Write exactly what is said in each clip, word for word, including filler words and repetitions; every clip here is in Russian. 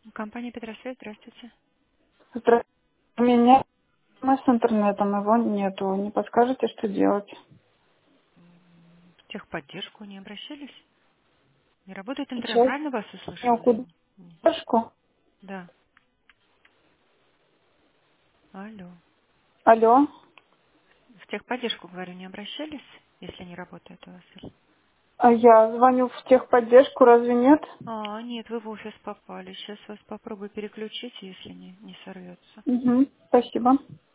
Компания Петросвет, здравствуйте. Здравствуйте. У меня проблемы с интернетом, его нету. Не подскажете, что делать? В техподдержку не обращались? Не работает интернет, Сейчас правильно вас я услышала? куда? Поддержку? Да. Алло. Алло. В техподдержку, говорю, не обращались, если не работает у вас? или- А я звоню в техподдержку, разве нет? А, нет, вы в офис попали. Сейчас вас попробую переключить, если не, не сорвется. Угу, спасибо.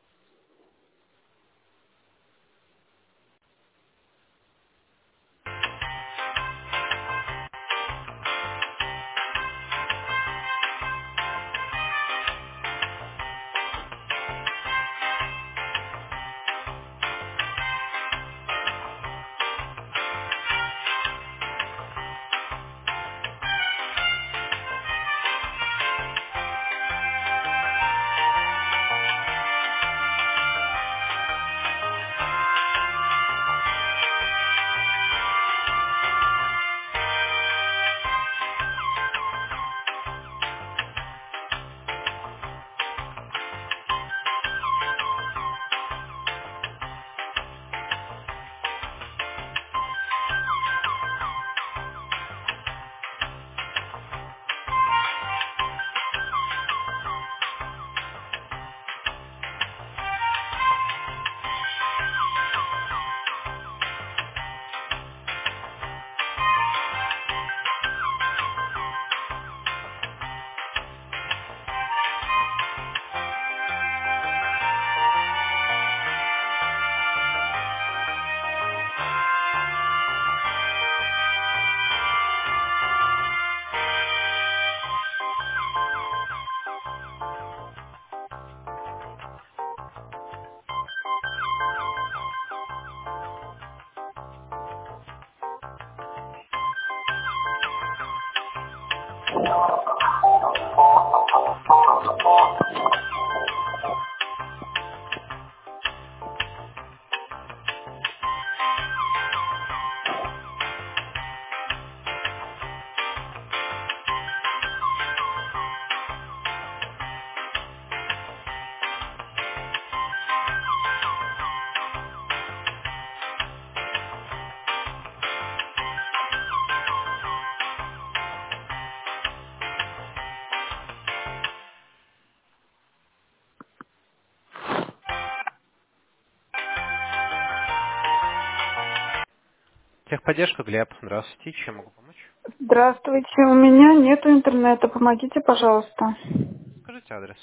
Техподдержка, Глеб. Здравствуйте. Чем могу помочь? Здравствуйте. У меня нету интернета. Помогите, пожалуйста. Скажите адрес.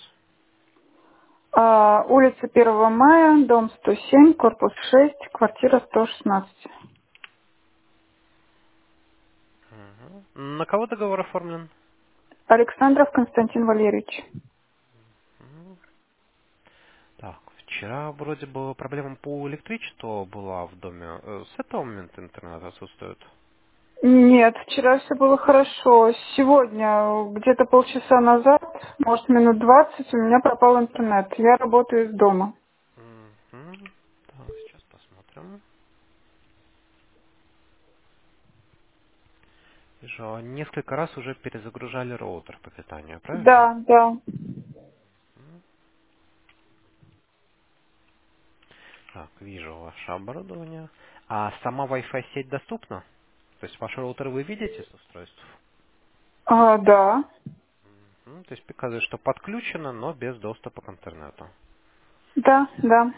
А, улица первого мая, дом сто семь, корпус шесть, квартира сто шестнадцать. Мгм. На кого договор оформлен? Александров Константин Валерьевич. Мгм. Так, вчера вроде бы проблема по электричеству была в доме. Э, С этого момента интернет отсутствует. Нет, вчера все было хорошо. Сегодня, где-то полчаса назад, может минут двадцать, у меня пропал интернет. Я работаю из дома. Мгм. Так, сейчас посмотрим. Вижу, несколько раз уже перезагружали роутер по питанию, правильно? Да, да. Мгм. Так, вижу ваше оборудование. А сама Wi-Fi сеть доступна? То есть ваш роутер вы видите с устройств? А, да, Мгм. То есть показывает, что подключено, но без доступа к интернету. да, да.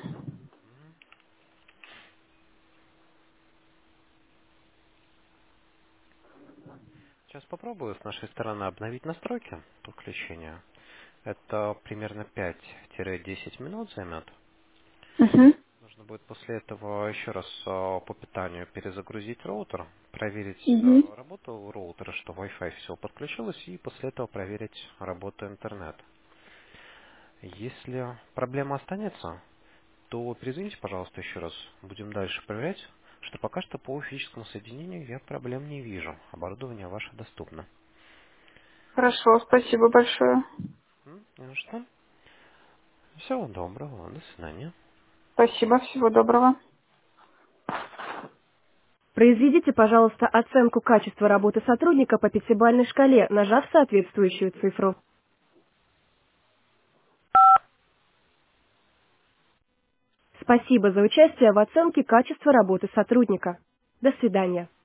Сейчас попробую с нашей стороны обновить настройки подключения. Это примерно пять-десять минут займет. Угу, Нужно будет после этого еще раз а, по питанию перезагрузить роутер, проверить угу. а, работу роутера, что Wi-Fi все подключилось, и после этого проверить работу интернета. Если проблема останется, то перезвоните, пожалуйста, еще раз. Будем дальше проверять, что пока что по физическому соединению я проблем не вижу. Оборудование ваше доступно. Хорошо, спасибо большое. М, Не на что. Всего доброго, до свидания. Спасибо, всего доброго. Произведите, пожалуйста, оценку качества работы сотрудника по пятибалльной шкале, нажав соответствующую цифру. Спасибо за участие в оценке качества работы сотрудника. До свидания.